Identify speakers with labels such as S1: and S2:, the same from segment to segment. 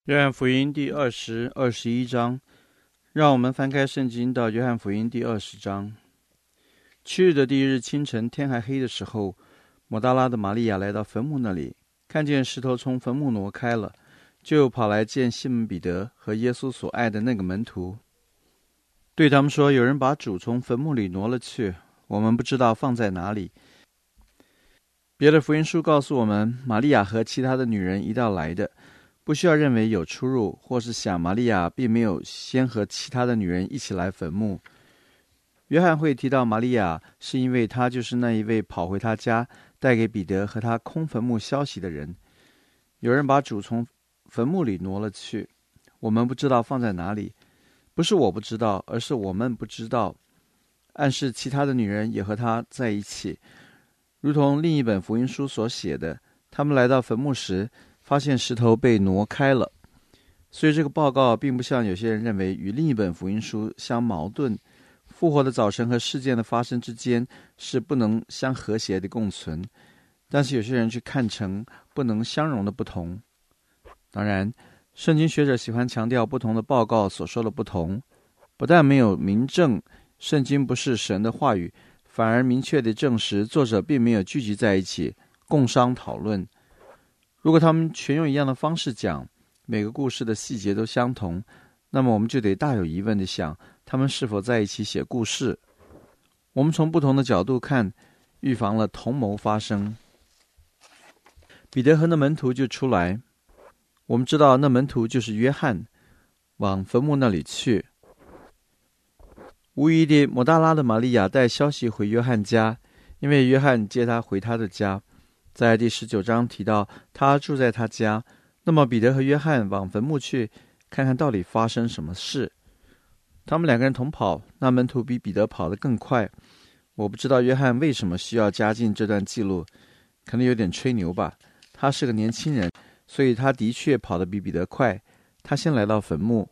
S1: 约翰福音第20、21章，让我们翻开圣经到约翰福音第20章。7日的第一日清晨，天还黑的时候，抹大拉的玛利亚来到坟墓那里，看见石头从坟墓挪开了，就跑来见西门彼得和耶稣所爱的那个门徒，对他们说：有人把主从坟墓里挪了去，我们不知道放在哪里。别的福音书告诉我们，玛利亚和其他的女人一道来的，不需要认为有出入，或是想玛利亚并没有先和其他的女人一起来坟墓。约翰会提到玛利亚，是因为她就是那一位跑回他家带给彼得和他空坟墓消息的人。有人把主从坟墓里挪了去，我们不知道放在哪里。不是我不知道，而是我们不知道，暗示其他的女人也和他在一起，如同另一本福音书所写的，他们来到坟墓时发现石头被挪开了。所以这个报告并不像有些人认为与另一本福音书相矛盾，复活的早晨和事件的发生之间是不能相和谐的共存，但是有些人去看成不能相容的不同。当然，圣经学者喜欢强调不同的报告所说的不同，不但没有明证圣经不是神的话语，反而明确地证实作者并没有聚集在一起共商讨论。如果他们全用一样的方式讲，每个故事的细节都相同，那么我们就得大有疑问地想，他们是否在一起写故事？我们从不同的角度看，预防了同谋发生。彼得和那门徒就出来，我们知道那门徒就是约翰，往坟墓那里去。无疑地，抹大拉的玛利亚带消息回约翰家，因为约翰接他回他的家。在第19章提到他住在他家，那么彼得和约翰往坟墓去，看看到底发生什么事。他们两个人同跑，那门徒比彼得跑得更快。我不知道约翰为什么需要加进这段记录，可能有点吹牛吧。他是个年轻人，所以他的确跑得比彼得快。他先来到坟墓，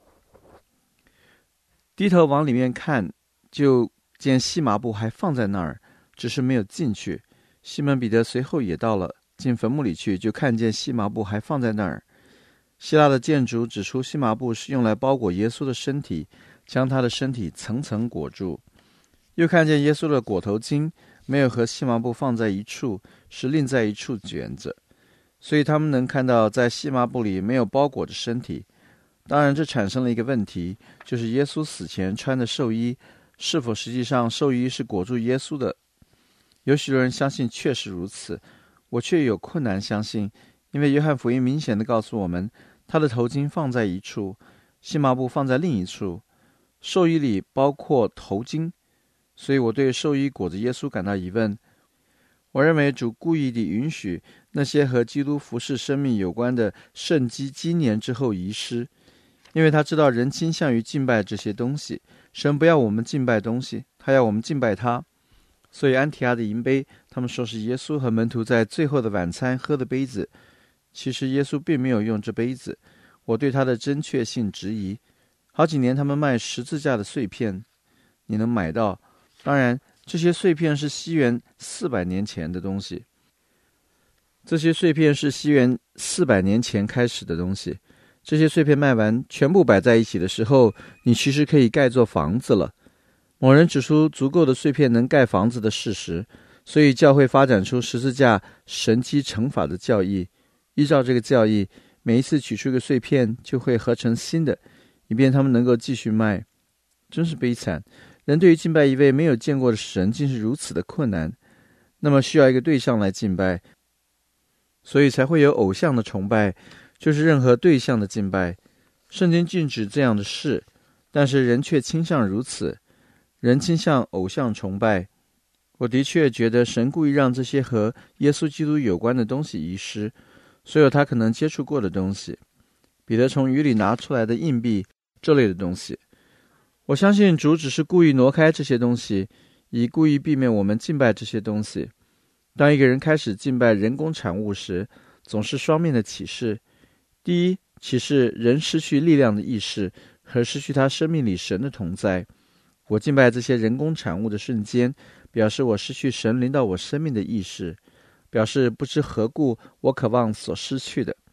S1: 低头往里面看，就见细麻布还放在那儿，只是没有进去。西门彼得随后也到了，进坟墓里去，就看见细麻布还放在那儿。希腊的建筑指出，细麻布是用来包裹耶稣的身体，将他的身体层层裹住。又看见耶稣的裹头巾没有和细麻布放在一处，是另在一处卷着，所以他们能看到在细麻布里没有包裹着身体。当然这产生了一个问题，就是耶稣死前穿的寿衣是否实际上寿衣是裹住耶稣的。有许多人相信确实如此，我却有困难相信，因为约翰福音明显地告诉我们，他的头巾放在一处，细麻布放在另一处，寿衣里包括头巾，所以我对寿衣裹着耶稣感到疑问。我认为主故意地允许那些和基督服侍生命有关的圣迹积年之后遗失，因为他知道人倾向于敬拜这些东西，神不要我们敬拜东西，他要我们敬拜他。所以安提阿的银杯，他们说是耶稣和门徒在最后的晚餐喝的杯子，其实耶稣并没有用这杯子，我对他的真确性质疑。好几年他们卖十字架的碎片，你能买到，当然这些碎片是西元400年前的东西，这些碎片是西元400年前开始的东西。这些碎片卖完全部摆在一起的时候，你其实可以盖座房子了。某人指出足够的碎片能盖房子的事实，所以教会发展出十字架神迹惩罚的教义。依照这个教义，每一次取出一个碎片就会合成新的，以便他们能够继续卖。真是悲惨，人对于敬拜一位没有见过的神竟是如此的困难。那么需要一个对象来敬拜，所以才会有偶像的崇拜，就是任何对象的敬拜。圣经禁止这样的事，但是人却倾向如此，人倾向偶像崇拜。我的确觉得神故意让这些和耶稣基督有关的东西遗失，所有他可能接触过的东西，彼得从鱼里拿出来的硬币这类的东西。我相信主只是故意挪开这些东西，以故意避免我们敬拜这些东西。当一个人开始敬拜人工产物时，总是双面的启示。第一，启示人失去力量的意识和失去他生命里神的同在。我敬拜这些人工产物的瞬间，表示我失去神临到我生命的意识，表示不知何故我渴望所失去的。那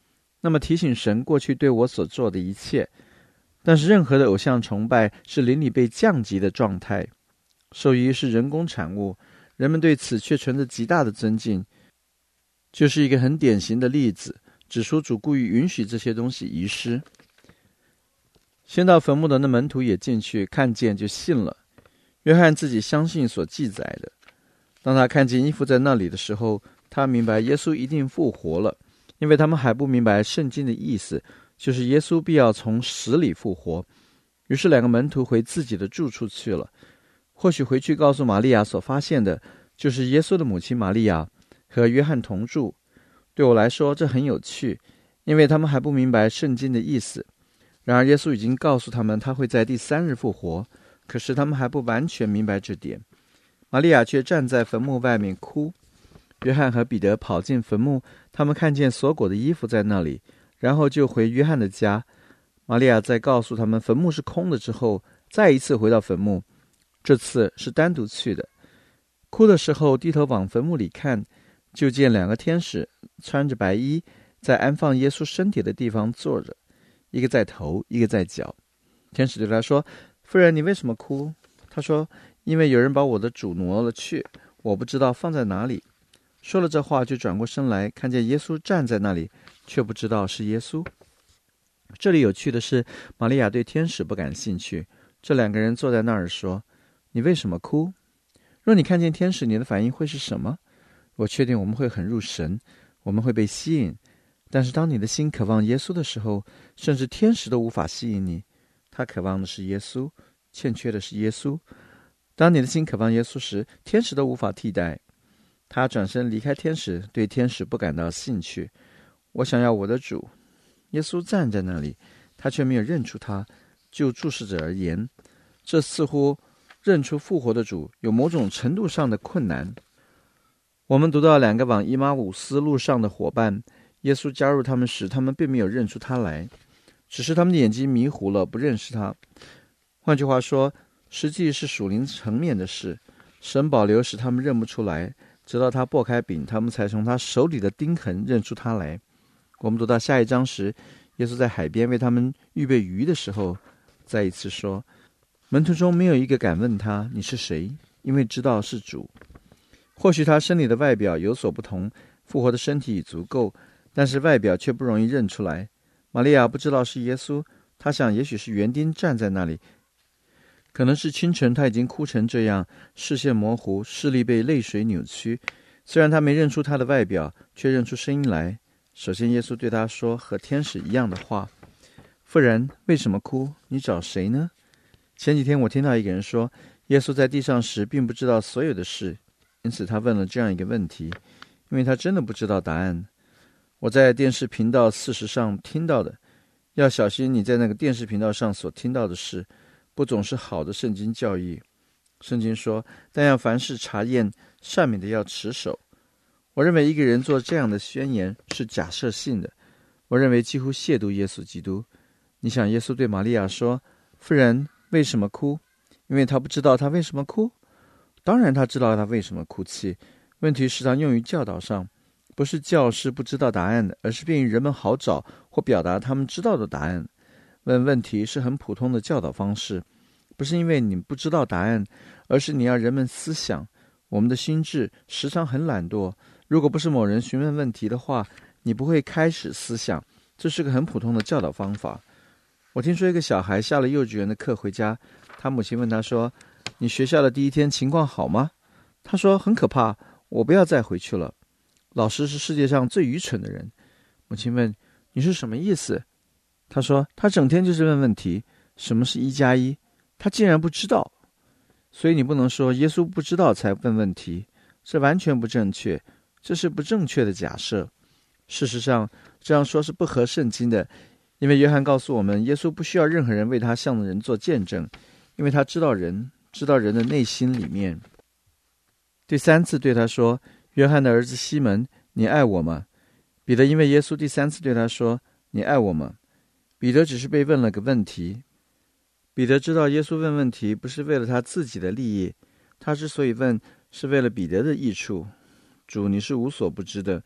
S1: 那么提醒神过去对我所做的一切。但是任何的偶像崇拜是灵里被降级的状态，兽医是人工产物，人们对此却存着极大的尊敬，就是一个很典型的例子，指出主故意允许这些东西遗失。先到坟墓的那门徒也进去，看见就信了。约翰自己相信所记载的。当他看见衣服在那里的时候，他明白耶稣一定复活了，因为他们还不明白圣经的意思，就是耶稣必要从死里复活。于是两个门徒回自己的住处去了。或许回去告诉玛利亚所发现的，就是耶稣的母亲玛利亚和约翰同住。对我来说，这很有趣，因为他们还不明白圣经的意思。然而耶稣已经告诉他们他会在第3日复活，可是他们还不完全明白这点。玛利亚却站在坟墓外面哭。约翰和彼得跑进坟墓，他们看见锁裹的衣服在那里，然后就回约翰的家。玛利亚在告诉他们坟墓是空的之后，再一次回到坟墓，这次是单独去的。哭的时候低头往坟墓里看，就见2个天使穿着白衣，在安放耶稣身体的地方坐着，一个在头，一个在脚。天使对他说：“夫人，你为什么哭？”他说：“因为有人把我的主挪了去，我不知道放在哪里。”说了这话，就转过身来，看见耶稣站在那里，却不知道是耶稣。这里有趣的是，玛利亚对天使不感兴趣。这2个人坐在那儿说：“你为什么哭？若你看见天使，你的反应会是什么？”我确定我们会很入神，我们会被吸引。但是当你的心渴望耶稣的时候，甚至天使都无法吸引你。他渴望的是耶稣，欠缺的是耶稣。当你的心渴望耶稣时，天使都无法替代。他转身离开天使，对天使不感到兴趣。我想要我的主。耶稣站在那里，他却没有认出他。就注视者而言，这似乎认出复活的主有某种程度上的困难。我们读到2个往以马忤斯路上的伙伴，耶稣加入他们时，他们并没有认出他来，只是他们的眼睛迷糊了，不认识他。换句话说，实际是属灵层面的事，神保留使他们认不出来，直到他擘开饼，他们才从他手里的钉痕认出他来。我们读到下一章时，耶稣在海边为他们预备鱼的时候，再一次说，门徒中没有一个敢问他你是谁，因为知道是主。或许他身体的外表有所不同，复活的身体已足够，但是外表却不容易认出来。玛利亚不知道是耶稣，她想也许是园丁站在那里，可能是清晨他已经哭成这样，视线模糊，视力被泪水扭曲。虽然他没认出他的外表，却认出声音来。首先耶稣对他说和天使一样的话：“妇人，为什么哭？你找谁呢？”前几天我听到一个人说，耶稣在地上时并不知道所有的事，因此他问了这样一个问题，因为他真的不知道答案。我在电视频道40上听到的，要小心你在那个电视频道上所听到的事，不总是好的圣经教义。圣经说，但要凡事查验，善美的要持守。我认为一个人做这样的宣言是假设性的，我认为几乎亵渎耶稣基督。你想耶稣对玛利亚说，妇人，为什么哭？因为他不知道他为什么哭？当然他知道他为什么哭泣，问题时常用于教导上，不是教师不知道答案，而是便于人们好找或表达他们知道的答案。问问题是很普通的教导方式，不是因为你不知道答案，而是你要人们思想。我们的心智时常很懒惰，如果不是某人询问问题的话，你不会开始思想。这是个很普通的教导方法。我听说一个小孩下了幼稚园的课回家，他母亲问他说，你学校的第一天情况好吗？他说很可怕，我不要再回去了。老师是世界上最愚蠢的人。母亲问，你是什么意思？他说，他整天就是问问题，什么是1+1？他竟然不知道。所以你不能说耶稣不知道才问问题，这完全不正确，这是不正确的假设。事实上，这样说是不合圣经的，因为约翰告诉我们，耶稣不需要任何人为他向人做见证，因为他知道人的内心里面。第3次对他说，约翰的儿子西门，你爱我吗？彼得因为耶稣第3次对他说，你爱我吗？彼得只是被问了个问题。彼得知道耶稣问问题不是为了他自己的利益，他之所以问是为了彼得的益处。主，你是无所不知的，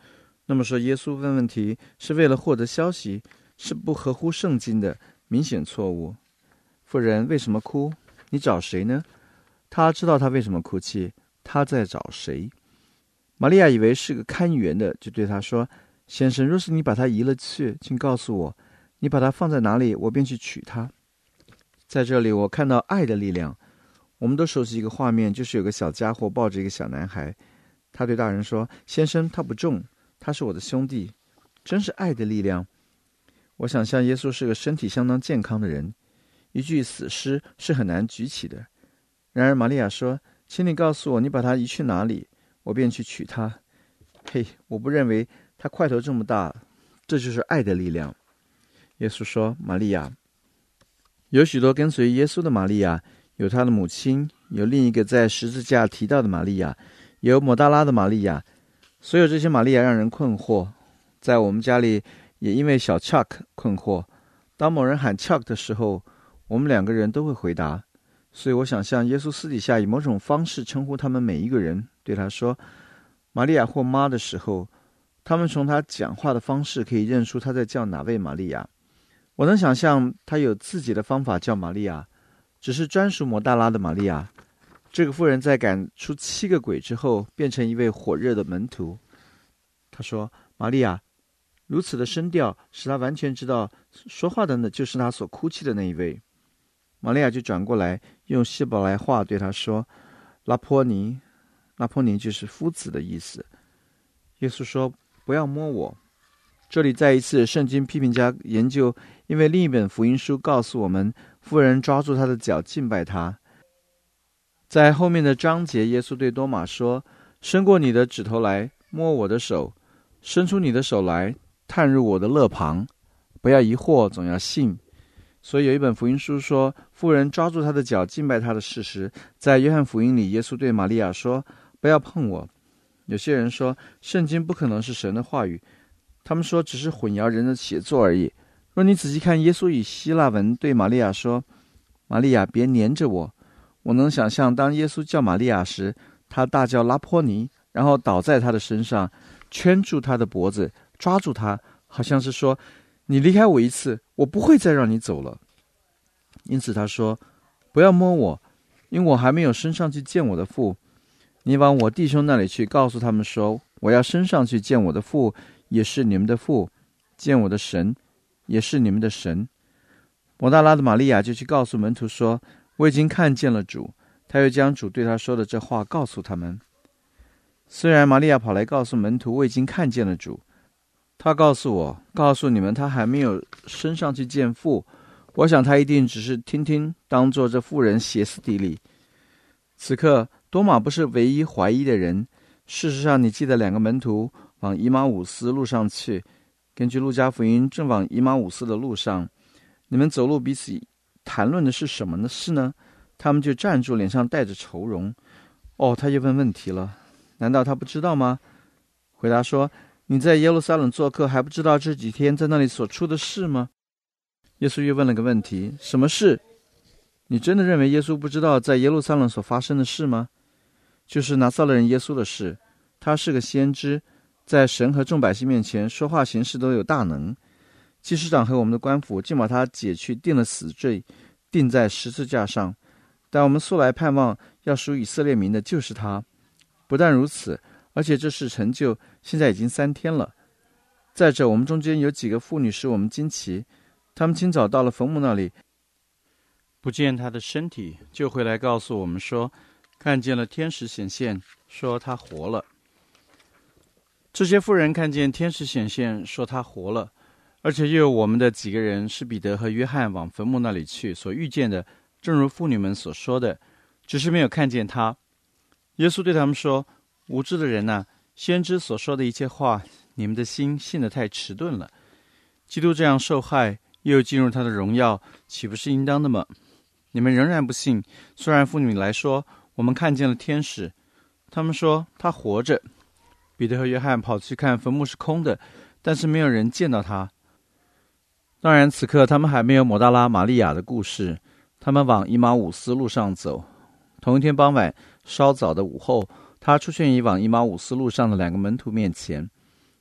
S1: 那么说耶稣问问题是为了获得消息，是不合乎圣经的，明显错误。妇人为什么哭？你找谁呢？他知道他为什么哭泣，他在找谁。玛利亚以为是个看园的，就对他说，先生，若是你把他移了去，请告诉我，你把他放在哪里，我便去取他。在这里我看到爱的力量。我们都熟悉一个画面，就是有个小家伙抱着一个小男孩，他对大人说，先生，他不重，他是我的兄弟。真是爱的力量。我想象耶稣是个身体相当健康的人，一具死尸是很难举起的。然而玛利亚说，请你告诉我，你把他移去哪里，我便去取他。嘿，我不认为他块头这么大，这就是爱的力量。耶稣说，玛利亚。有许多跟随耶稣的玛利亚，有他的母亲，有另一个在十字架提到的玛利亚，有抹大拉的玛利亚。所有这些玛利亚让人困惑，在我们家里也因为小 Chuck 困惑。当某人喊 Chuck 的时候，我们两个人都会回答。所以我想象耶稣私底下以某种方式称呼他们每一个人，对他说玛利亚或妈的时候，他们从他讲话的方式可以认出他在叫哪位玛利亚。我能想象他有自己的方法叫玛利亚，只是专属抹大拉的玛利亚。这个妇人在赶出7个鬼之后，变成一位火热的门徒。他说，玛利亚，如此的声调使他完全知道说话的就是他所哭泣的那一位。玛利亚就转过来用希伯来话对他说，拉波尼。拉波尼就是夫子的意思。耶稣说，不要摸我。这里再一次圣经批评家研究，因为另一本福音书告诉我们，妇人抓住他的脚敬拜他。在后面的章节，耶稣对多马说，伸过你的指头来摸我的手，伸出你的手来探入我的肋旁，不要疑惑，总要信。所以有一本福音书说，妇人抓住他的脚敬拜他的事实。在约翰福音里，耶稣对玛利亚说，不要碰我。有些人说圣经不可能是神的话语，他们说只是混淆人的写作而已。若你仔细看，耶稣以希腊文对玛利亚说，玛利亚，别黏着我。我能想象当耶稣叫玛利亚时，他大叫拉波尼，然后倒在他的身上，圈住他的脖子，抓住他，好像是说，你离开我一次，我不会再让你走了。因此他说，不要摸我，因为我还没有升上去见我的父。你往我弟兄那里去，告诉他们说，我要升上去见我的父，也是你们的父，见我的神，也是你们的神。抹大拉的玛利亚就去告诉门徒说，我已经看见了主。他又将主对他说的这话告诉他们。虽然玛利亚跑来告诉门徒，我已经看见了主，他告诉我，告诉你们，他还没有升上去见父。我想他一定只是听听，当作这妇人歇斯底里。此刻多马不是唯一怀疑的人。事实上，你记得2个门徒往以马忤斯路上去，根据路加福音，正往以马忤斯的路上，你们走路彼此谈论的是什么的事呢？他们就站住，脸上带着愁容。他又问问题了，难道他不知道吗？回答说，你在耶路撒冷做客，还不知道这几天在那里所出的事吗？耶稣又问了个问题，什么事？你真的认为耶稣不知道在耶路撒冷所发生的事吗？就是拿撒勒人耶稣的事。他是个先知，在神和众百姓面前说话行事都有大能。祭司长和我们的官府竟把他解去，定了死罪，钉在十字架上。但我们素来盼望要属以色列民的就是他。不但如此，而且这事成就现在已经3天了。再者，我们中间有几个妇女使我们惊奇，他们清早到了坟墓那里，不见他的身体，就回来告诉我们说，看见了天使显现，说他活了。这些妇人看见天使显现，说他活了，而且又有我们的几个人是彼得和约翰往坟墓那里去，所遇见的正如妇女们所说的，只是没有看见他。耶稣对他们说，无知的人啊，先知所说的一切话，你们的心信得太迟钝了。基督这样受害，又进入他的荣耀，岂不是应当的吗？你们仍然不信。虽然妇女来说，我们看见了天使，他们说他活着。彼得和约翰跑去看，坟墓是空的，但是没有人见到他。当然此刻他们还没有抹大拉玛利亚的故事。他们往以马忤斯路上走。同一天傍晚稍早的午后，他出现于往以马忤斯路上的2个门徒面前。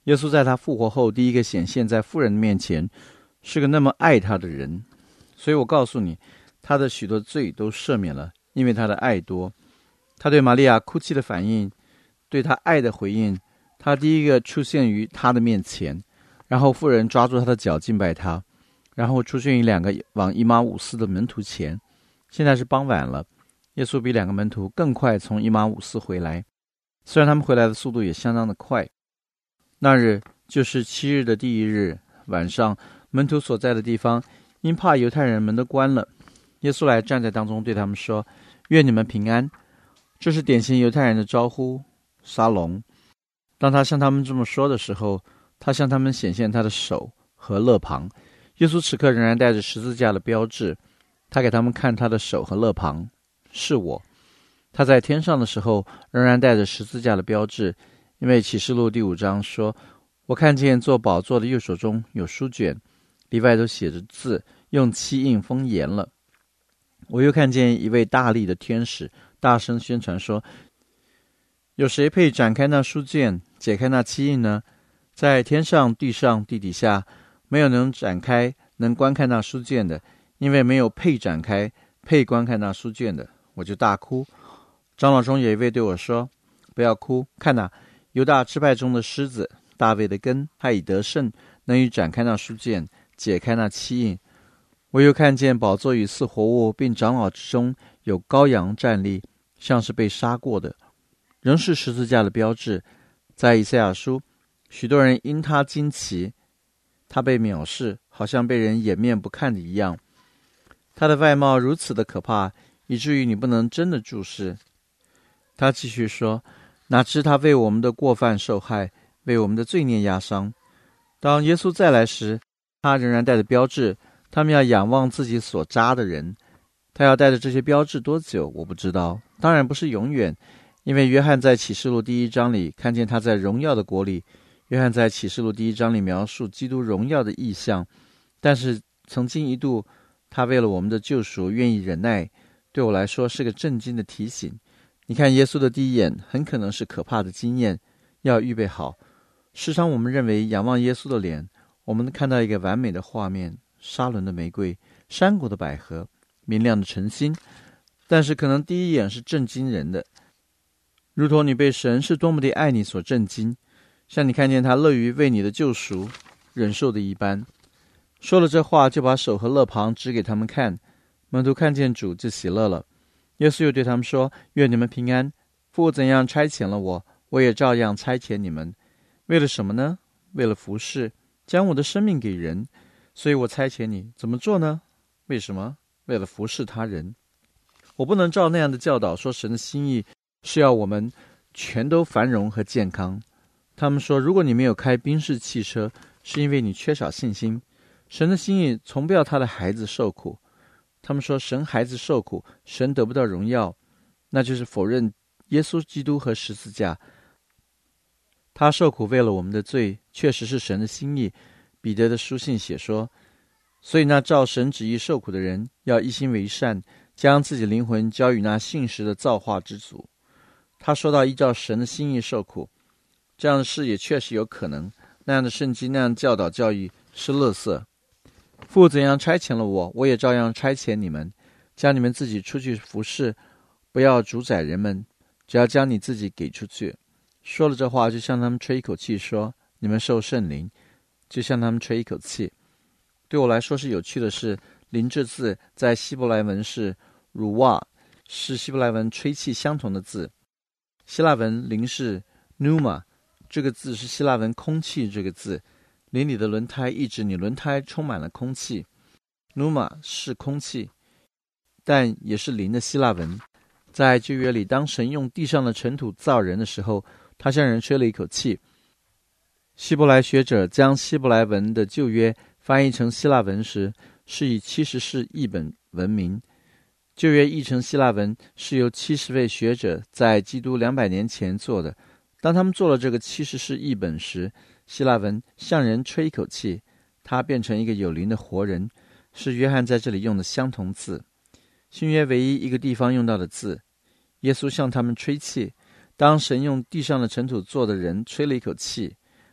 S1: 耶稣在他复活后第一个显现在妇人的面前，是个那么爱他的人。所以我告诉你，他的许多罪都赦免了，因为他的爱多。他对玛利亚哭泣的反应，对他爱的回应，他第一个出现于他的面前，然后妇人抓住他的脚敬拜他，然后出现于2个往以马忤斯的门徒前。现在是傍晚了，耶稣比2个门徒更快从以马忤斯回来，虽然他们回来的速度也相当的快。那日就是7日的第1日晚上，门徒所在的地方因怕犹太人，门都关了。耶稣来站在当中，对他们说：愿你们平安。这是典型犹太人的招呼，沙龙。当他向他们这么说的时候，他向他们显现他的手和肋旁。耶稣此刻仍然带着十字架的标志，他给他们看他的手和肋旁，是我。他在天上的时候仍然带着十字架的标志，因为启示录第5章说：我看见坐宝座的右手中有书卷，里外都写着字，用漆印封严了。我又看见一位大力的天使大声宣传说：有谁配展开那书卷，解开那漆印呢？在天上、地上、地底下，没有能展开能观看那书卷的，因为没有配展开配观看那书卷的。我就大哭。长老中有一位对我说：不要哭，看哪，犹大支派中的狮子大卫的根，他已得胜，能与展开那书卷，解开那漆印。我又看见宝座与4活物，并长老之中有羔羊站立，像是被杀过的，仍是十字架的标志。在以赛亚书，许多人因他惊奇，他被藐视，好像被人掩面不看的一样。他的外貌如此的可怕，以至于你不能真的注视。他继续说：哪知他为我们的过犯受害，为我们的罪孽压伤。当耶稣再来时，他仍然带着标志，他们要仰望自己所扎的人。他要带着这些标志多久，我不知道，当然不是永远，因为约翰在启示录第1章里看见他在荣耀的国里。约翰在启示录第1章里描述基督荣耀的意象，但是曾经一度，他为了我们的救赎愿意忍耐，对我来说是个震惊的提醒。你看耶稣的第一眼很可能是可怕的经验，要预备好。时常我们认为仰望耶稣的脸，我们能看到一个完美的画面，沙伦的玫瑰，山谷的百合，明亮的晨星，但是可能第一眼是震惊人的，如同你被神是多么的爱你所震惊，像你看见他乐于为你的救赎忍受的一般。说了这话，就把手和肋旁指给他们看。门徒看见主就喜乐了。耶稣又对他们说：愿你们平安，父怎样差遣了我，我也照样差遣你们。为了什么呢？为了服侍，将我的生命给人。所以我差遣你，怎么做呢？为什么？为了服侍他人。我不能照那样的教导说，神的心意是要我们全都繁荣和健康。他们说，如果你没有开宾士汽车，是因为你缺少信心。神的心意从不要他的孩子受苦。他们说，神孩子受苦，神得不到荣耀，那就是否认耶稣基督和十字架。他受苦为了我们的罪，确实是神的心意。彼得的书信写说，所以那照神旨意受苦的人，要一心为善，将自己灵魂交与那信实的造化之主。他说到依照神的心意受苦，这样的事也确实有可能。那样的圣经，那样教导教育是垃圾。父怎样差遣了我，我也照样差遣你们，将你们自己出去服侍，不要主宰人们，只要将你自己给出去。说了这话，就向他们吹一口气，说：你们受圣灵。就向他们吹一口气。对我来说是有趣的是，灵这字在希伯来文是乳瓦，是希伯来文吹气相同的字。希腊文灵是 pneuma， 这个字是希腊文空气这个字。灵里的轮胎意指你轮胎充满了空气。pneuma 是空气，但也是灵的希腊文。在旧约里，当神用地上的尘土造人的时候，他向人吹了一口气。希伯来学者将希伯来文的旧约翻译成希腊文时，是以70士译本闻名。旧约译成希腊文是由70位学者在基督200年前做的。当他们做了这个70士译本时，希腊文向人吹一口气，他变成一个有灵的活人，是约翰在这里用的相同字。新约唯一一个地方用到的字。耶稣向他们吹气，当神用地上的尘土做的人吹了一口气，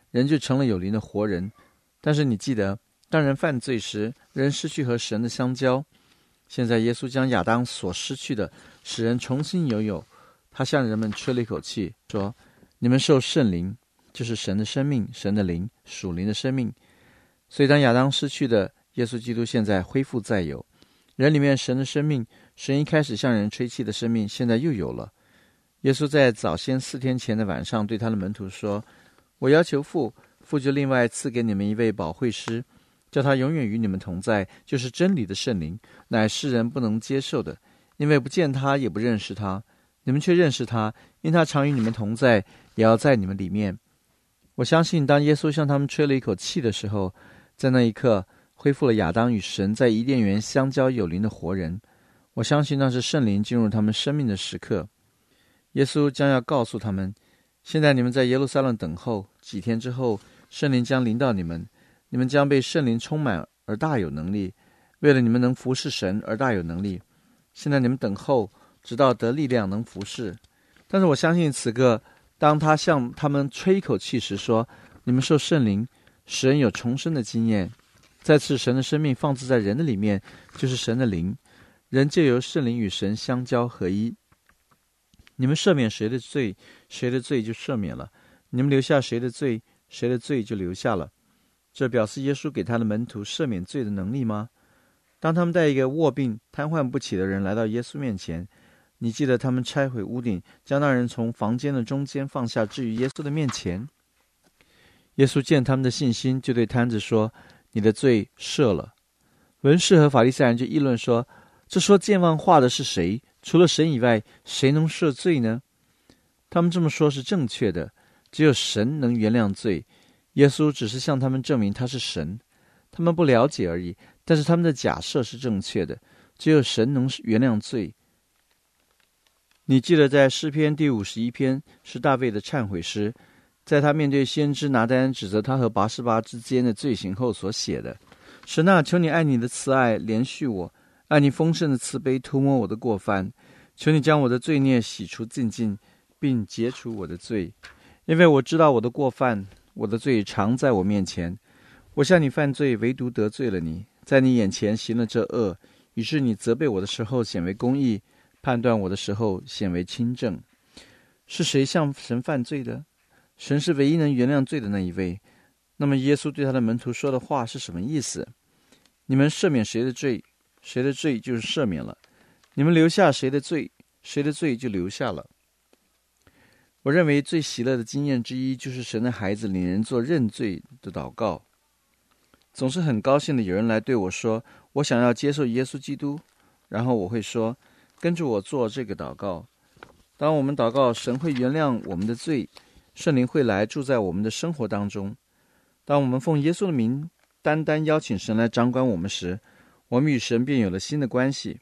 S1: 人就成了有灵的活人。但是你记得，当人犯罪时，人失去和神的相交。现在耶稣将亚当所失去的使人重新拥有。他向人们吹了一口气，说：你们受圣灵，就是神的生命，神的灵，属灵的生命。所以当亚当失去的，耶稣基督现在恢复再有。人里面神的生命，神一开始向人吹气的生命，现在又有了。耶稣在早先4天前的晚上对他的门徒说：我要求父，父就另外赐给你们一位保惠师，叫他永远与你们同在，就是真理的圣灵，乃世人不能接受的，因为不见他，也不认识他。你们却认识他，因他常与你们同在，也要在你们里面。我相信当耶稣向他们吹了一口气的时候，在那一刻恢复了亚当与神在伊甸园相交有灵的活人。我相信那是圣灵进入他们生命的时刻。耶稣将要告诉他们，现在你们在耶路撒冷等候，几天之后圣灵将临到你们，你们将被圣灵充满而大有能力，为了你们能服侍神而大有能力。现在你们等候，直到得力量能服侍。但是我相信此刻当他向他们吹一口气时说，你们受圣灵，使人有重生的经验。再次神的生命放置在人的里面，就是神的灵，人就由圣灵与神相交合一。你们赦免谁的罪，谁的罪就赦免了；你们留下谁的罪，谁的罪就留下了。这表示耶稣给他的门徒赦免罪的能力吗？当他们带一个卧病瘫痪不起的人来到耶稣面前，你记得他们拆毁屋顶，将那人从房间的中间放下，置于耶稣的面前。耶稣见他们的信心，就对摊子说：你的罪赦了。文士和法利赛人就议论说：这说健忘话的是谁？除了神以外，谁能赦罪呢？他们这么说是正确的，只有神能原谅罪。耶稣只是向他们证明他是神，他们不了解而已，但是他们的假设是正确的，只有神能原谅罪。你记得在诗篇第51篇是大卫的忏悔诗，在他面对先知拿单指责他和拔示巴之间的罪行后所写的：神啊，求你按你的慈爱怜恤我，按你丰盛的慈悲涂抹我的过犯，求你将我的罪孽洗除净尽，并解除我的罪，因为我知道我的过犯，我的罪常在我面前。我向你犯罪，唯独得罪了你，在你眼前行了这恶，于是你责备我的时候显为公义，判断我的时候显为清正。是谁向神犯罪的？神是唯一能原谅罪的那一位。那么耶稣对他的门徒说的话是什么意思？你们赦免谁的罪，谁的罪就是赦免了；你们留下谁的罪，谁的罪就留下了。我认为最喜乐的经验之一，就是神的孩子领人做认罪的祷告。总是很高兴的有人来对我说，我想要接受耶稣基督，然后我会说，跟着我做这个祷告。当我们祷告，神会原谅我们的罪，圣灵会来住在我们的生活当中。当我们奉耶稣的名单单邀请神来掌管我们时，我们与神便有了新的关系。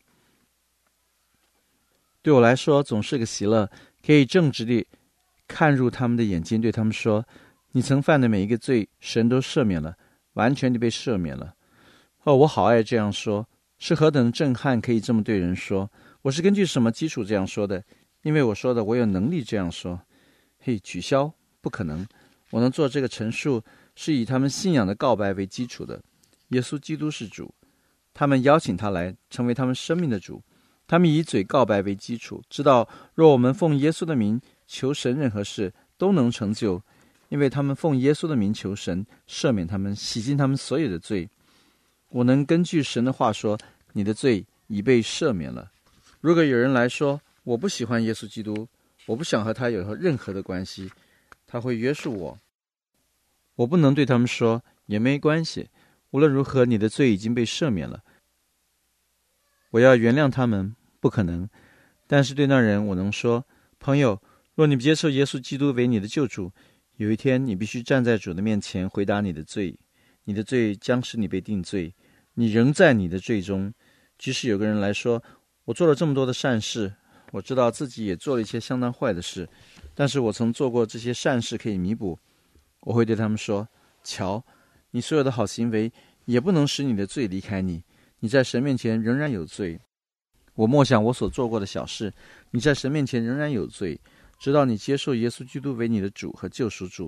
S1: 对我来说，总是个喜乐，可以正直地看入他们的眼睛，对他们说，你曾犯的每一个罪，神都赦免了，完全地被赦免了。我好爱这样说，是何等的震撼，可以这么对人说。我是根据什么基础这样说的？因为我说的，我有能力这样说。取消？不可能。我能做这个陈述，是以他们信仰的告白为基础的。耶稣基督是主，他们邀请他来成为他们生命的主。他们以嘴告白为基础，知道若我们奉耶稣的名求神任何事，都能成就，因为他们奉耶稣的名求神赦免他们，洗净他们所有的罪。我能根据神的话说，你的罪已被赦免了。如果有人来说，我不喜欢耶稣基督，我不想和他有任何的关系，他会约束我。我不能对他们说，也没关系，无论如何，你的罪已经被赦免了。我要原谅他们，不可能。但是对那人，我能说，朋友，若你不接受耶稣基督为你的救主，有一天你必须站在主的面前回答你的罪，你的罪将使你被定罪，你仍在你的罪中。即使有个人来说，我做了这么多的善事，我知道自己也做了一些相当坏的事，但是我曾做过这些善事可以弥补。我会对他们说，瞧，你所有的好行为也不能使你的罪离开你，你在神面前仍然有罪。我默想我所做过的小事，你在神面前仍然有罪，直到你接受耶稣基督为你的主和救赎主，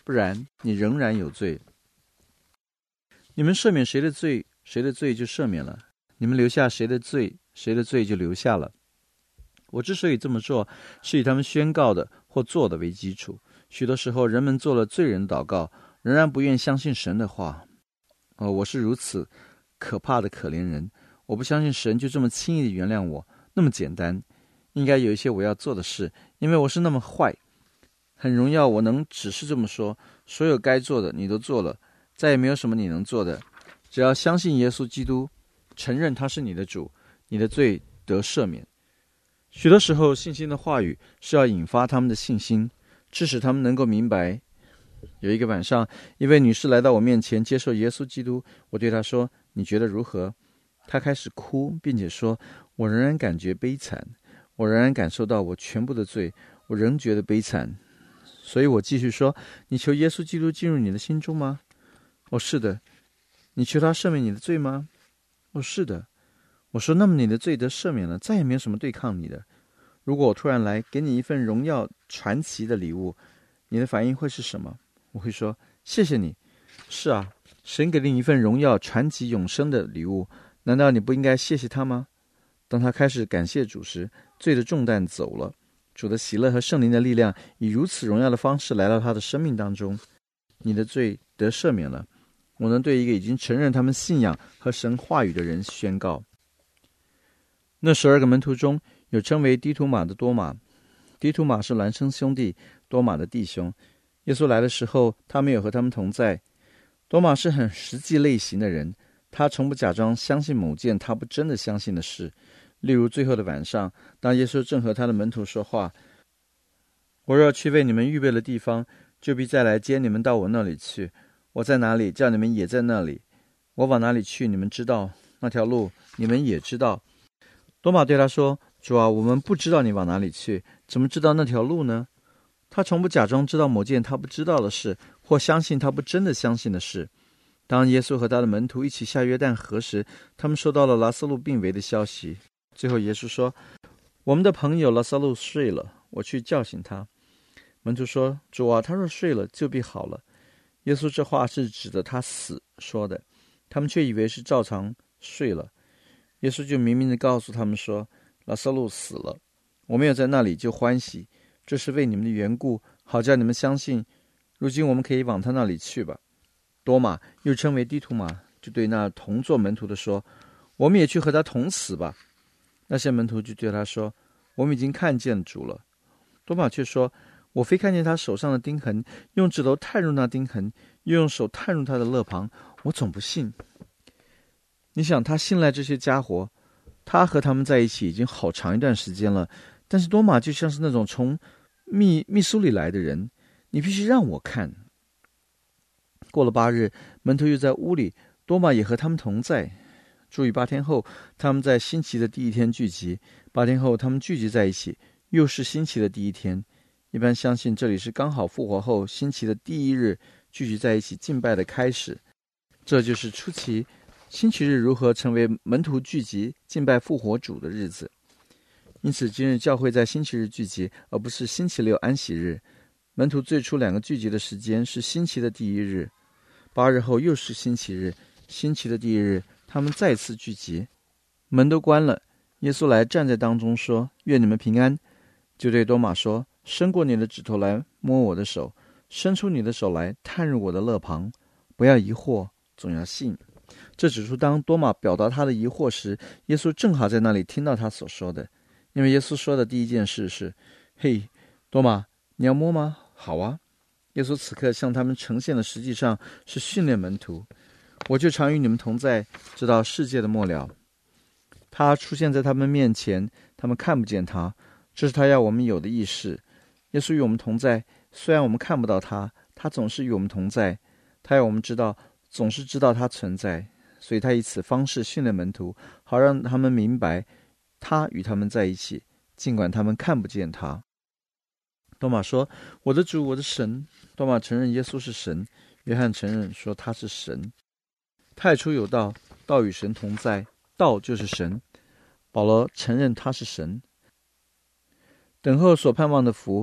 S1: 不然你仍然有罪。你们赦免谁的罪，谁的罪就赦免了；你们留下谁的罪，谁的罪就留下了。我之所以这么做，是以他们宣告的或做的为基础。许多时候，人们做了罪人的祷告，仍然不愿相信神的话。我是如此可怕的可怜人，我不相信神就这么轻易地原谅我，那么简单。应该有一些我要做的事，因为我是那么坏。很荣耀我能只是这么说，所有该做的你都做了，再也没有什么你能做的。只要相信耶稣基督，承认他是你的主，你的罪得赦免。许多时候，信心的话语是要引发他们的信心，致使他们能够明白。有一个晚上，一位女士来到我面前接受耶稣基督，我对她说：你觉得如何？她开始哭，并且说：我仍然感觉悲惨，我仍然感受到我全部的罪，我仍觉得悲惨。所以我继续说：你求耶稣基督进入你的心中吗？是的。你求他赦免你的罪吗？是的。我说：那么你的罪得赦免了，再也没有什么对抗你的。如果我突然来给你一份荣耀传奇的礼物，你的反应会是什么？我会说：谢谢你。是啊，神给了你一份荣耀传奇永生的礼物，难道你不应该谢谢他吗？当他开始感谢主时，罪的重担走了，主的喜乐和圣灵的力量以如此荣耀的方式来到他的生命当中。你的罪得赦免了。我能对一个已经承认他们信仰和神话语的人宣告。那12个门徒中有称为低图马的多马，低图马是孪生兄弟，多马的弟兄。耶稣来的时候，他没有和他们同在。多马是很实际类型的人，他从不假装相信某件他不真的相信的事。例如最后的晚上，当耶稣正和他的门徒说话：我若去为你们预备了地方，就必再来接你们到我那里去。我在哪里，叫你们也在那里。我往哪里去，你们知道，那条路你们也知道。多马对他说：主啊，我们不知道你往哪里去，怎么知道那条路呢？他从不假装知道某件他不知道的事，或相信他不真的相信的事。当耶稣和他的门徒一起下约旦河时，他们收到了拉撒路病危的消息。最后耶稣说：我们的朋友拉撒路睡了，我去叫醒他。门徒说：主啊，他若睡了，就必好了。耶稣这话是指着他死说的，他们却以为是照常睡了。耶稣就明明地告诉他们说：拉撒路死了，我没有在那里就欢喜，这是为你们的缘故，好叫你们相信。如今我们可以往他那里去吧。多马又称为低图马，就对那同做门徒的说：我们也去和他同死吧。那些门徒就对他说：我们已经看见主了。多马却说：我非看见他手上的钉痕，用指头探入那钉痕，又用手探入他的肋旁，我总不信。你想，他信赖这些家伙，他和他们在一起已经好长一段时间了，但是多马就像是那种从密苏里来的人，你必须让我看。过了8日，门徒又在屋里，多马也和他们同在。注意，8天后，他们在星期的第一天聚集；8天后，他们聚集在一起，又是星期的第一天。一般相信这里是刚好复活后星期的第1日聚集在一起敬拜的开始。这就是初期星期日如何成为门徒聚集敬拜复活主的日子。因此今日教会在星期日聚集，而不是星期六安息日。门徒最初2个聚集的时间是星期的第1日，8日后又是星期日，星期的第1日他们再次聚集，门都关了。耶稣来站在当中说：愿你们平安。就对多马说：伸过你的指头来摸我的手，伸出你的手来探入我的肋旁，不要疑惑，总要信。这指出当多马表达他的疑惑时，耶稣正好在那里听到他所说的。因为耶稣说的第一件事是：嘿，多马，你要摸吗？好啊。耶稣此刻向他们呈现的实际上是训练门徒。我就常与你们同在，直到世界的末了。他出现在他们面前，他们看不见他，这是他要我们有的意识。耶稣与我们同在，虽然我们看不到他，他总是与我们同在。他要我们知道，总是知道他存在，所以他以此方式训练门徒，好让他们明白他与他们在一起，尽管他们看不见他。多马说：我的主，我的神。多马承认耶稣是神，约翰承认说他是神。太初有道，道与神同在，道就是神。保罗承认他是神。等候所盼望的福，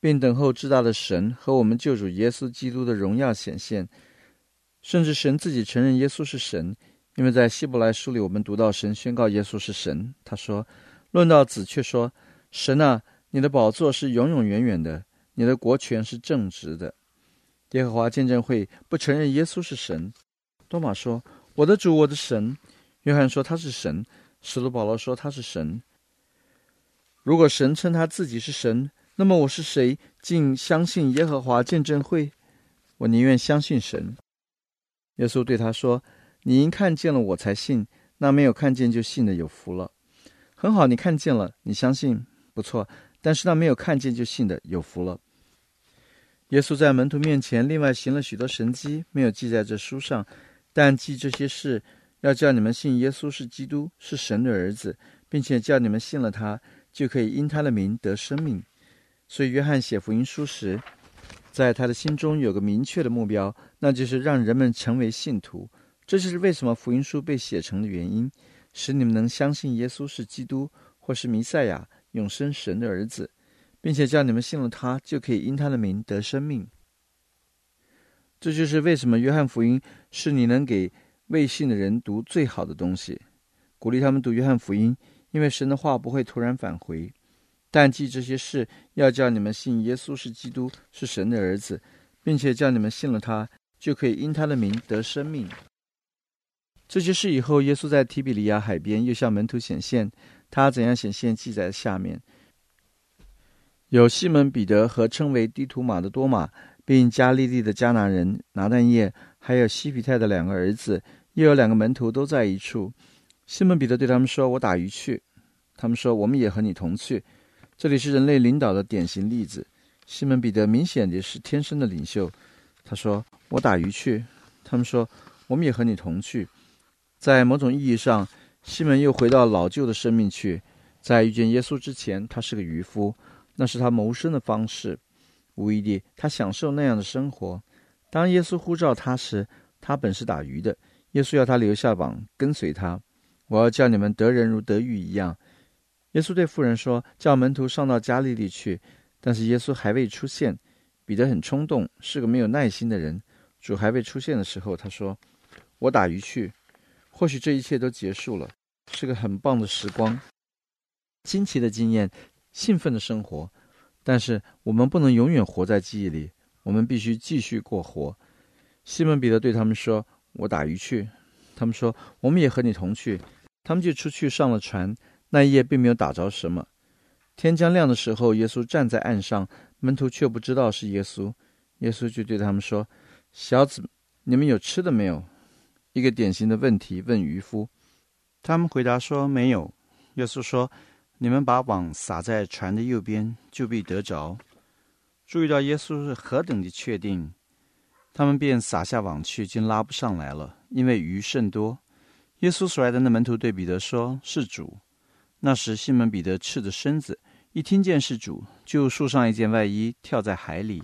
S1: 并等候至大的神和我们救主耶稣基督的荣耀显现。甚至神自己承认耶稣是神，因为在希伯来书里我们读到神宣告耶稣是神。他说，论到子却说，神啊，你的宝座是永永远远的，你的国权是正直的。耶和华见证会不承认耶稣是神。多马说，我的主，我的神。约翰说他是神，使徒保罗说他是神。如果神称他自己是神，那么我是谁，竟相信耶和华见证会？我宁愿相信神。耶稣对他说，你因看见了我才信，那没有看见就信的有福了。很好，你看见了，你相信，不错，但是那没有看见就信的有福了。耶稣在门徒面前另外行了许多神迹，没有记在这书上，但记这些事，要叫你们信耶稣是基督，是神的儿子，并且叫你们信了他，就可以因他的名得生命。所以约翰写福音书时，在他的心中有个明确的目标，那就是让人们成为信徒。这就是为什么福音书被写成的原因，使你们能相信耶稣是基督，或是弥赛亚，永生神的儿子，并且叫你们信了他，就可以因他的名得生命。这就是为什么约翰福音是你能给未信的人读最好的东西。鼓励他们读约翰福音，因为神的话不会突然返回。但记这些事，要叫你们信耶稣是基督，是神的儿子，并且叫你们信了他，就可以因他的名得生命。这些事以后，耶稣在提比利亚海边又向门徒显现，他怎样显现记在下面。有西门彼得和称为低图马的多马，并加利利的迦拿人拿但业，还有西比泰的2个儿子，又有2个门徒都在一处。西门彼得对他们说，我打鱼去。他们说，我们也和你同去。这里是人类领导的典型例子。西门彼得明显的是天生的领袖，他说，我打鱼去。他们说，我们也和你同去。在某种意义上，西门又回到老旧的生命去。在遇见耶稣之前，他是个渔夫，那是他谋生的方式。无疑地，他享受那样的生活。当耶稣呼召他时，他本是打鱼的。耶稣要他留下网，跟随他。我要叫你们得人如得鱼一样。耶稣对妇人说，叫门徒上到加利利去。但是耶稣还未出现。彼得很冲动，是个没有耐心的人。主还未出现的时候，他说，我打鱼去。或许这一切都结束了，是个很棒的时光，新奇的经验，兴奋的生活。但是我们不能永远活在记忆里，我们必须继续过活。西门彼得对他们说，我打鱼去。他们说，我们也和你同去。他们就出去上了船。那一夜并没有打着什么。天将亮的时候，耶稣站在岸上，门徒却不知道是耶稣。耶稣就对他们说，小子，你们有吃的没有？一个典型的问题问渔夫。他们回答说，没有。耶稣说，你们把网撒在船的右边，就必得着。注意到耶稣是何等的确定，他们便撒下网去，竟拉不上来了，因为鱼甚多。耶稣所爱的那门徒对彼得说，是主。那时西门彼得赤着身子，一听见是主，就束上一件外衣，跳在海里。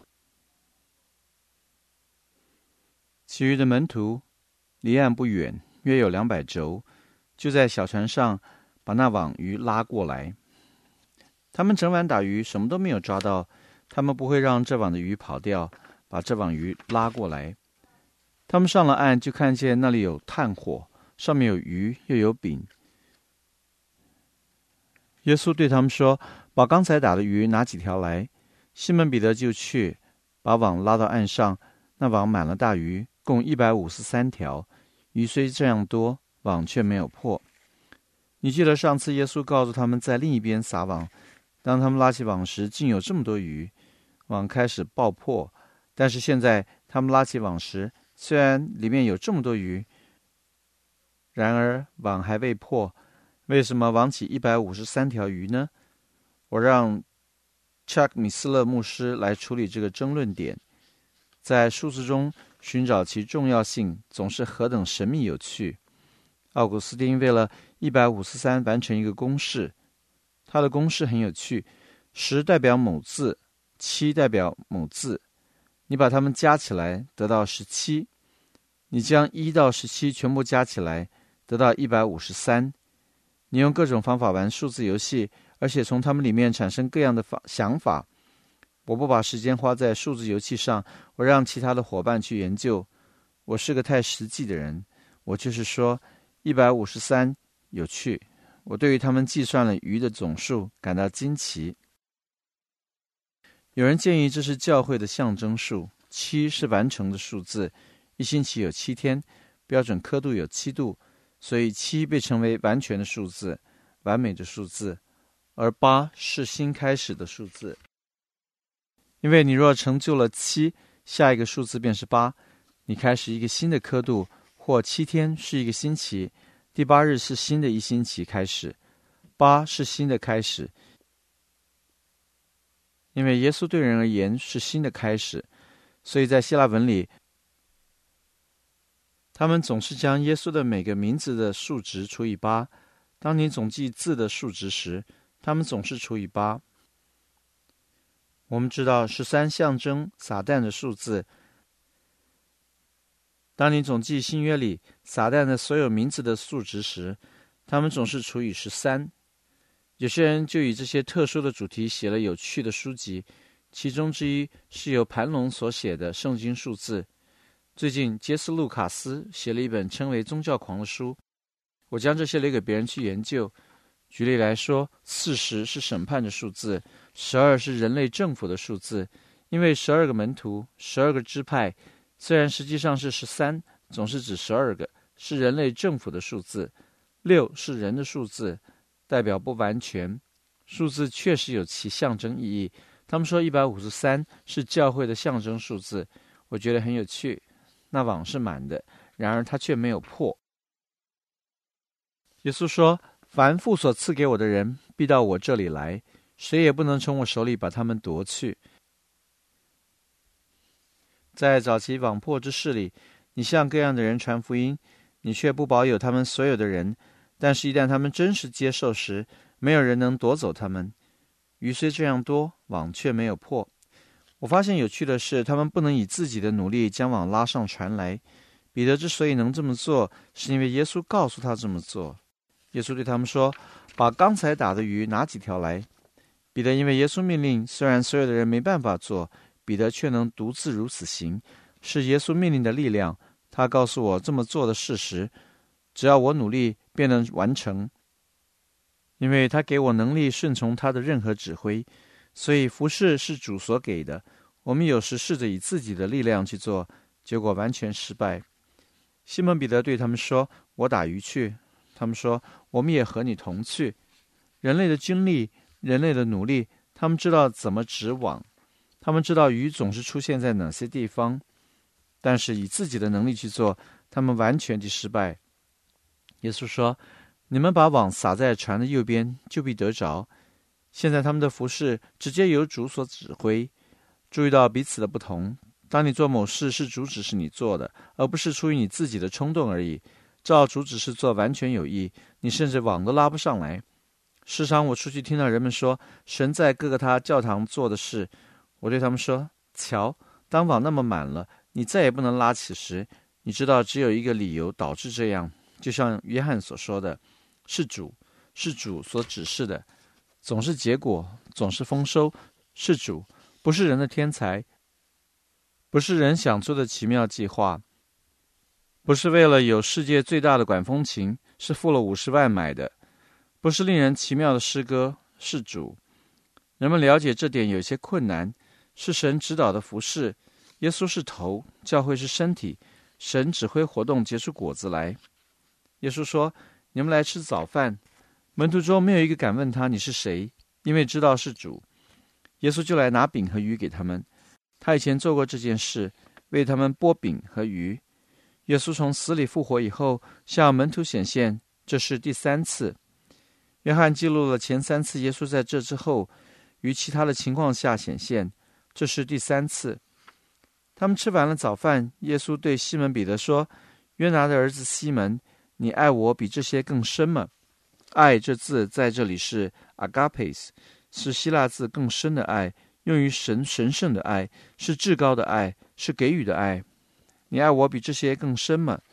S1: 其余的门徒离岸不远，约有200肘，就在小船上把那网鱼拉过来。他们整晚打鱼，什么都没有抓到。他们不会让这网的鱼跑掉，把这网鱼拉过来。他们上了岸，就看见那里有炭火，上面有鱼，又有饼。耶稣对他们说，把刚才打的鱼拿几条来。西门彼得就去，把网拉到岸上，那网满了大鱼，共153条。鱼虽这样多，网却没有破。你记得上次耶稣告诉他们在另一边撒网，当他们拉起网时，竟有这么多鱼，网开始爆破。但是现在他们拉起网时，虽然里面有这么多鱼，然而网还未破。为什么网起153条鱼呢？我让查克·米斯勒牧师来处理这个争论点。在数字中寻找其重要性，总是何等神秘有趣。奥古斯丁为了153完成一个公式，他的公式很有趣，10代表某字，7代表某字，你把它们加起来得到17，你将1到17全部加起来得到153。你用各种方法玩数字游戏，而且从它们里面产生各样的想法。 我不把时间花在数字游戏上，我让其他的伙伴去研究。我是个太实际的人，我就是说153有趣。我对于他们计算了鱼的总数感到惊奇。有人建议这是教会的象征数，7是完成的数字，一星期有7天，标准刻度有7度，所以7被称为完全的数字，完美的数字，而8是新开始的数字。因为你若成就了7，下一个数字便是8，你开始一个新的刻度，或7天是一个星期，第8日是新的一星期开始，8是新的开始。因为耶稣对人而言是新的开始，所以在希腊文里，他们总是将耶稣的每个名字的数值除以8。当你总计字的数值时，他们总是除以8。我们知道13象征撒旦的数字。当你总计新约里撒旦的所有名字的数值时，他们总是除以13。有些人就以这些特殊的主题写了有趣的书籍，其中之一是由盘龙所写的圣经数字。最近杰斯·路卡斯写了一本称为宗教狂的书，我将这些留给别人去研究。举例来说，40是审判的数字，12是人类政府的数字，因为12个门徒，12个支派，虽然实际上是13，总是指12个，是人类政府的数字。6是人的数字，代表不完全。数字确实有其象征意义。他们说153是教会的象征数字，我觉得很有趣。那网是满的，然而它却没有破。耶稣说，凡父所赐给我的人必到我这里来，谁也不能从我手里把他们夺去。在早期网破之事里，你向各样的人传福音，你却不保有他们所有的人，但是一旦他们真实接受时，没有人能夺走他们。鱼虽这样多，网却没有破。我发现有趣的是，他们不能以自己的努力将网拉上船来。彼得之所以能这么做，是因为耶稣告诉他这么做。耶稣对他们说，把刚才打的鱼拿几条来。彼得因为耶稣命令，虽然所有的人没办法做，彼得却能独自如此行，是耶稣命令的力量。他告诉我这么做的事实，只要我努力便能完成，因为他给我能力顺从他的任何指挥。所以服事是主所给的，我们有时试着以自己的力量去做，结果完全失败。西门彼得对他们说，我打鱼去。他们说，我们也和你同去。人类的经历，人类的努力，他们知道怎么指网，他们知道鱼总是出现在哪些地方，但是以自己的能力去做，他们完全的失败。耶稣说，你们把网撒在船的右边，就必得着。现在他们的服事直接由主所指挥。注意到彼此的不同，当你做某事是主指示你做的，而不是出于你自己的冲动而已，照主指示做完全有益，你甚至网都拉不上来。时常我出去听到人们说神在各个他教堂做的事，我对他们说，瞧，当网那么满了，你再也不能拉起时，你知道只有一个理由导致这样，就像约翰所说的，是主所指示的，总是结果，总是丰收，是主，不是人的天才，不是人想出的奇妙计划，不是为了有世界最大的管风琴，是付了50万买的，不是令人奇妙的诗歌，是主。人们了解这点有些困难，是神指导的服事，耶稣是头，教会是身体，神指挥活动结出果子来。耶稣说，你们来吃早饭。门徒中没有一个敢问他你是谁，因为知道是主。耶稣就来拿饼和鱼给他们，他以前做过这件事，为他们剥饼和鱼。耶稣从死里复活以后向门徒显现，这是第3次。约翰记录了前3次耶稣在这之后于其他的情况下显现，这是第3次。他们吃完了早饭，耶稣对西门彼得说，约拿的儿子西门，你爱我比这些更深吗？爱这字在这里是 agapes， 是希腊字更深的爱，用于神圣的爱，是至高的爱，是给予的爱。你爱我比这些更深吗？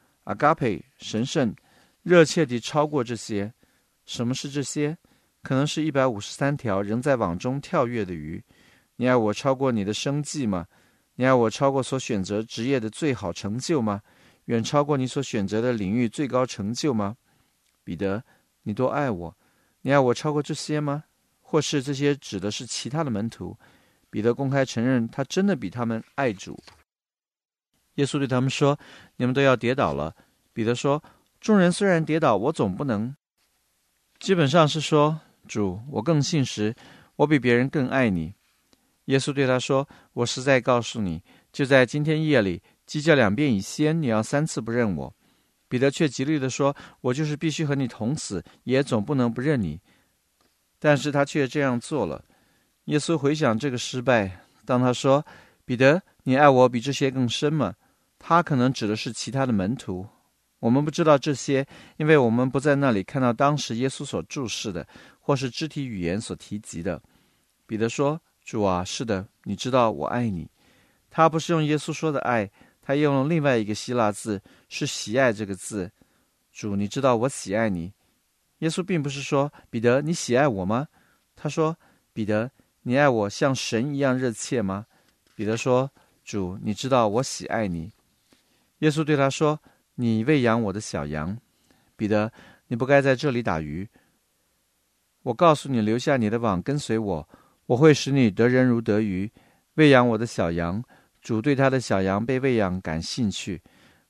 S1: agape 神圣，热切地超过这些。什么是这些？可能是153条仍在网中跳跃的鱼， 你爱我超过你的生计吗？你爱我超过所选择职业的最好成就吗？远超过你所选择的领域最高成就吗？彼得，你多爱我，你爱我超过这些吗？或是这些指的是其他的门徒？彼得公开承认他真的比他们爱主。耶稣对他们说，你们都要跌倒了。彼得说，众人虽然跌倒，我总不能。基本上是说，主，我更信实，我比别人更爱你。耶稣对他说，我实在告诉你，就在今天夜里，鸡叫2遍以先，你要3次不认我。彼得却极力地说，我就是必须和你同死，也总不能不认你。但是他却这样做了。耶稣回想这个失败，当他说，彼得，你爱我比这些更深吗？他可能指的是其他的门徒。我们不知道这些，因为我们不在那里看到当时耶稣所注视的，或是肢体语言所提及的。彼得说，主啊，是的，你知道我爱你。他不是用耶稣说的爱，他用了另外一个希腊字，是喜爱这个字。主，你知道我喜爱你。耶稣并不是说，彼得，你喜爱我吗？他说，彼得，你爱我像神一样热切吗？彼得说，主，你知道我喜爱你。耶稣对他说，你喂养我的小羊。彼得，你不该在这里打鱼。我告诉你，留下你的网，跟随我，我会使你得人如得鱼。喂养我的小羊，主对他的小羊被喂养感兴趣。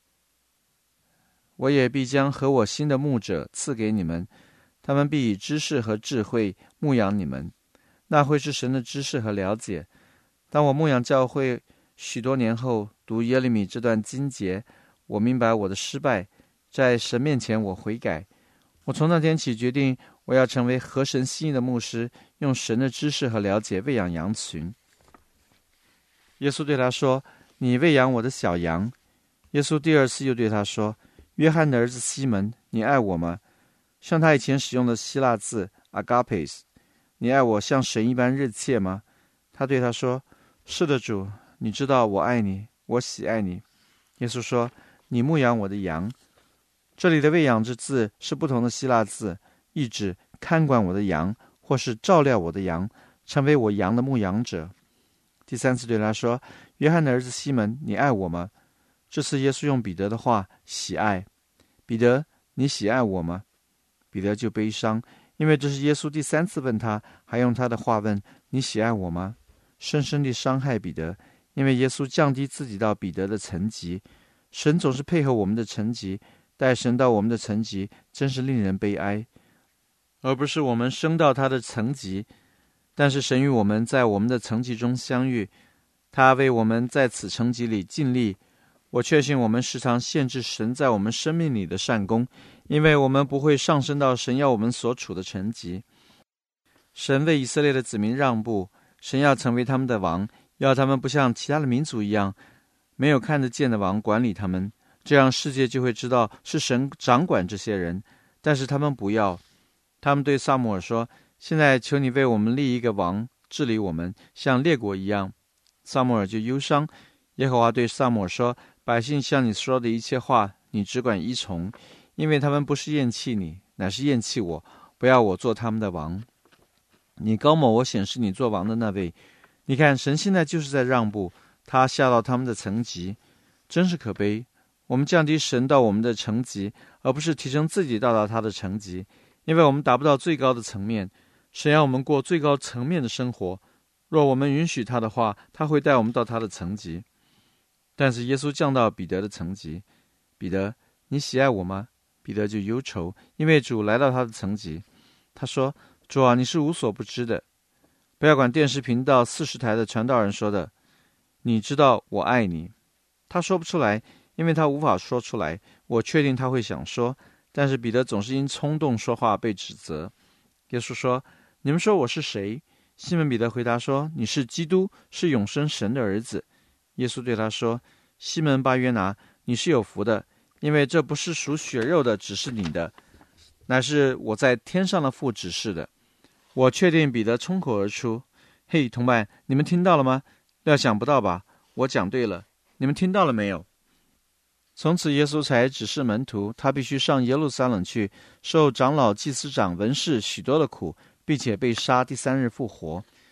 S1: 我也必将和我新的牧者赐给你们，他们必以知识和智慧牧养你们，那会是神的知识和了解。当我牧养教会许多年后，读耶利米这段经节，我明白我的失败，在神面前我悔改。我从那天起决定，我要成为合神心意的牧师，用神的知识和了解喂养羊群。耶稣对他说，你喂养我的小羊。耶稣第2次又对他说，约翰的儿子西门，你爱我吗？像他以前使用的希腊字 agapes， 你爱我像神一般热切吗？他对他说，是的，主，你知道我爱你，我喜爱你。耶稣说，你牧养我的羊。这里的喂养之字是不同的希腊字，意指看管我的羊，或是照料我的羊，成为我羊的牧养者。第3次对他说，约翰的儿子西门，你爱我吗？这次耶稣用彼得的话，喜爱。彼得，你喜爱我吗？彼得就悲伤，因为这是耶稣第3次问他，还用他的话问，你喜爱我吗？深深地伤害彼得，因为耶稣降低自己到彼得的层级。神总是配合我们的层级，带神到我们的层级，真是令人悲哀，而不是我们升到他的层级。但是神与我们在我们的层级中相遇，他为我们在此层级里尽力。我确信我们时常限制神在我们生命里的善功，因为我们不会上升到神要我们所处的层级。神为以色列的子民让步，神要成为他们的王，要他们不像其他的民族一样，没有看得见的王管理他们，这样世界就会知道是神掌管这些人。但是他们不要，他们对撒母耳说，现在求你为我们立一个王，治理我们，像列国一样。撒母耳就忧伤。耶和华对撒母耳说，百姓向你说的一切话，你只管依从，因为他们不是厌弃你，乃是厌弃我，不要我做他们的王。你高某我显示你做王的那位。你看，神现在就是在让步，他下到他们的层级，真是可悲。我们降低神到我们的层级，而不是提升自己到他的层级，因为我们达不到最高的层面。神要我们过最高层面的生活，若我们允许他的话，他会带我们到他的层级。但是耶稣降到彼得的层级，彼得，你喜爱我吗？彼得就忧愁，因为主来到他的层级。他说，主啊，你是无所不知的。不要管电视频道40台的传道人说的，你知道我爱你。他说不出来，因为他无法说出来。我确定他会想说，但是彼得总是因冲动说话被指责。耶稣说，你们说我是谁？西门彼得回答说，你是基督，是永生神的儿子。耶稣对他说，西门巴约拿，你是有福的，因为这不是属血肉的指示你的，乃是我在天上的父指示的。我确定彼得冲口而出，嘿，同伴，你们听到了吗？料想不到吧？我讲对了，你们听到了没有？从此耶稣才指示门徒，他必须上耶路撒冷去，受长老、祭司长、文士许多的苦，并且被杀，第3日复活。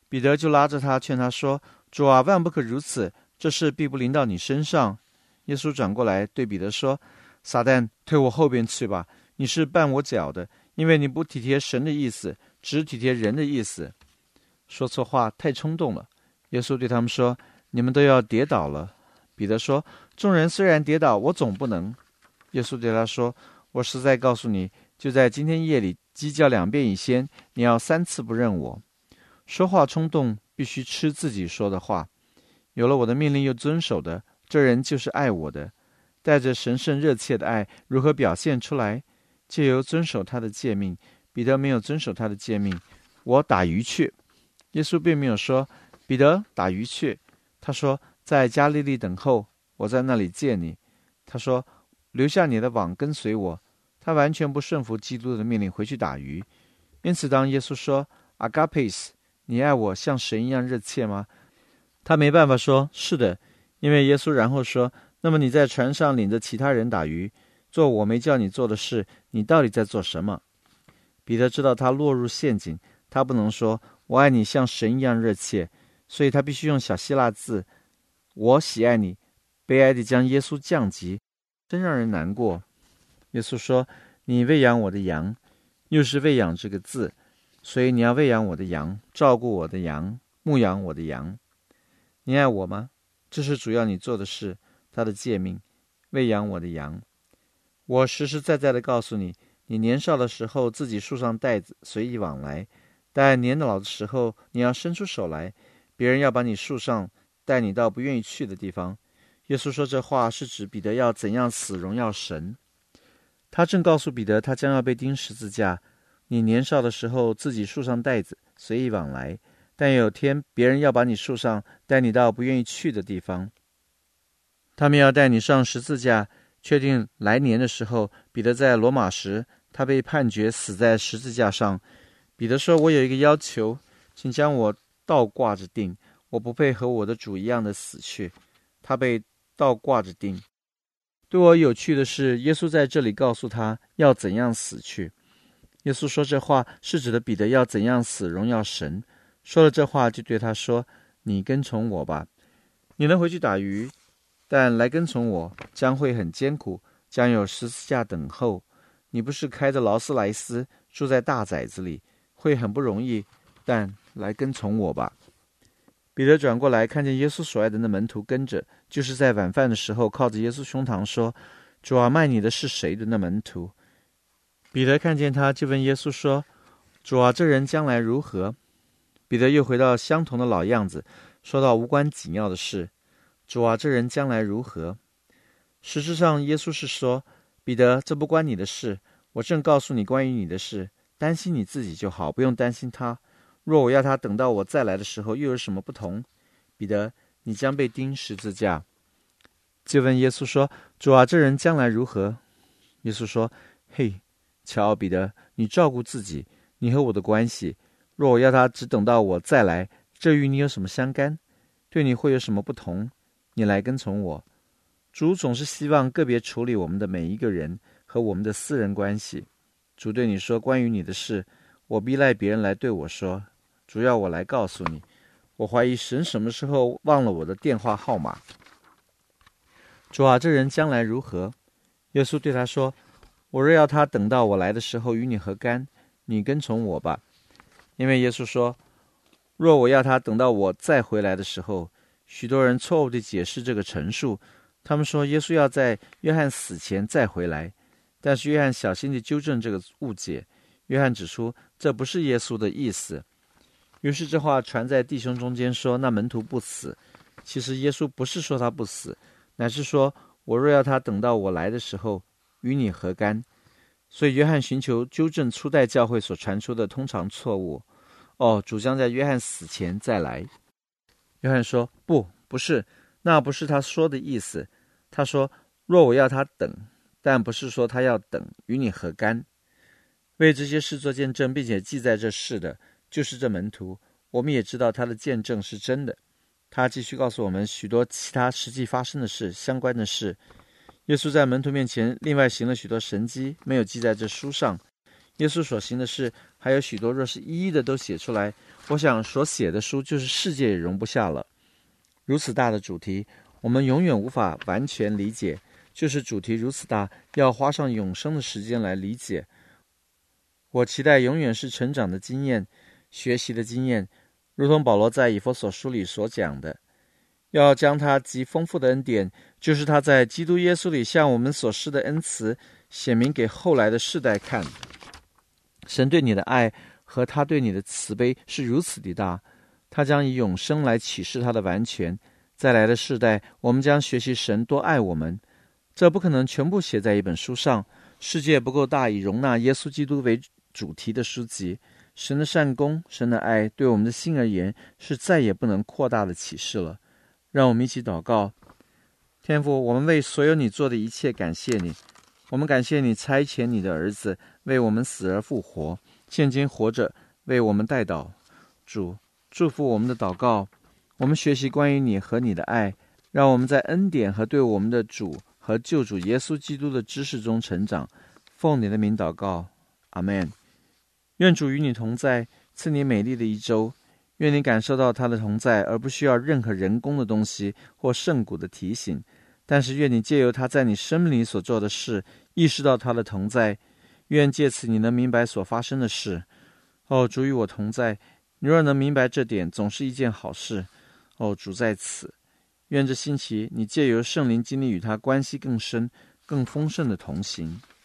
S1: 彼得就拉着他劝他说：主啊，万不可如此，这事必不临到你身上。耶稣转过来对彼得说：撒旦，退我后边去吧，你是绊我脚的，因为你不体贴神的意思，只体贴人的意思。说错话，太冲动了。耶稣对他们说：你们都要跌倒了。彼得说：众人虽然跌倒，我总不能。耶稣对他说：我实在告诉你，就在今天夜里鸡叫2遍以先，你要3次不认我。说话冲动，必须吃自己说的话。有了我的命令又遵守的，这人就是爱我的。带着神圣热切的爱如何表现出来？借由遵守他的诫命。彼得没有遵守他的诫命，我打鱼去。耶稣并没有说彼得打鱼去，他说在加利利等候，我在那里见你。他说留下你的网跟随我。他完全不顺服基督的命令回去打鱼。因此当耶稣说 Agapes， 你爱我像神一样热切吗？他没办法说是的，因为耶稣然后说，那么你在船上领着其他人打鱼，做我没叫你做的事，你到底在做什么？彼得知道他落入陷阱，他不能说我爱你像神一样热切，所以他必须用小希腊字我喜爱你，悲哀地将耶稣降级，真让人难过。耶稣说你喂养我的羊，又是喂养这个字，所以你要喂养我的羊，照顾我的羊，牧养我的羊。你爱我吗？这是主要你做的事，他的诫命，喂养我的羊。我实实在在地告诉你，你年少的时候自己束上带子，随意往来，但年老的时候你要伸出手来，别人要把你束上，带你到不愿意去的地方。耶稣说这话是指彼得要怎样死荣耀神。他正告诉彼得他将要被钉十字架。你年少的时候自己束上带子，随意往来，但有天别人要把你束上，带你到不愿意去的地方。他们要带你上十字架。确定来年的时候，彼得在罗马时，他被判决死在十字架上。彼得说，我有一个要求，请将我倒挂着钉，我不配和我的主一样的死去。他被倒挂着钉。对我有趣的是，耶稣在这里告诉他要怎样死去。耶稣说这话是指的彼得要怎样死荣耀神。说了这话就对他说，你跟从我吧。你能回去打鱼，但来跟从我将会很艰苦，将有十字架等候。你不是开着劳斯莱斯住在大宅子里，会很不容易，但来跟从我吧。彼得转过来看见耶稣所爱的那门徒跟着，就是在晚饭的时候靠着耶稣胸膛说，主啊，卖你的是谁的那门徒。彼得看见他就问耶稣说，主啊，这人将来如何？彼得又回到相同的老样子，说到无关紧要的事，主啊，这人将来如何？实质上耶稣是说，彼得，这不关你的事，我正告诉你关于你的事，担心你自己就好，不用担心他。若我要他等到我再来的时候，又有什么不同？彼得，你将被钉十字架。就问耶稣说，主啊，这人将来如何？耶稣说，嘿，瞧，彼得，你照顾自己，你和我的关系，若我要他只等到我再来，这与你有什么相干？对你会有什么不同？你来跟从我。主总是希望个别处理我们的每一个人和我们的私人关系。主对你说关于你的事，我逼赖别人来对我说，主要我来告诉你。我怀疑神什么时候忘了我的电话号码。主啊，这人将来如何？耶稣对他说，我若要他等到我来的时候与你何干？你跟从我吧。因为耶稣说，若我要他等到我再回来的时候，许多人错误地解释这个陈述，他们说耶稣要在约翰死前再回来，但是约翰小心地纠正这个误解。约翰指出这不是耶稣的意思。于是这话传在弟兄中间说，那门徒不死。其实耶稣不是说他不死，乃是说我若要他等到我来的时候，与你何干？所以约翰寻求纠正初代教会所传出的通常错误。主将在约翰死前再来。约翰说，不是，那不是他说的意思。他说，若我要他等，但不是说他要等，与你何干？为这些事做见证并且记在这事的，就是这门徒。我们也知道他的见证是真的。他继续告诉我们许多其他实际发生的事，相关的事。耶稣在门徒面前另外行了许多神迹，没有记在这书上。 耶稣所行的事还有许多，若是一一的都写出来，我想所写的书就是世界也容不下了。如此大的主题，我们永远无法完全理解，就是主题如此大，要花上永生的时间来理解。我期待永远是成长的经验，学习的经验，如同保罗在以弗所书里所讲的，要将他极丰富的恩典，就是他在基督耶稣里向我们所施的恩慈，显明给后来的世代看。神对你的爱和他对你的慈悲是如此的大，他将以永生来启示他的完全。再来的世代，我们将学习神多爱我们。这不可能全部写在一本书上，世界不够大以容纳耶稣基督为主题的书籍。神的善功，神的爱，对我们的心而言是再也不能扩大的启示了。让我们一起祷告。天父，我们为所有你做的一切感谢你，我们感谢你差遣你的儿子为我们死而复活，现今活着为我们代祷。主，祝福我们的祷告，我们学习关于你和你的爱，让我们在恩典和对我们的主和救主耶稣基督的知识中成长。奉你的名祷告，阿们。愿主与你同在，赐你美丽的一周。愿你感受到他的同在，而不需要任何人工的东西或圣骨的提醒。但是愿你借由他在你生命里所做的事，意识到他的同在。愿借此你能明白所发生的事。主与我同在，你若能明白这点，总是一件好事。主在此。愿这星期你借由圣灵经历与他关系更深、更丰盛的同行。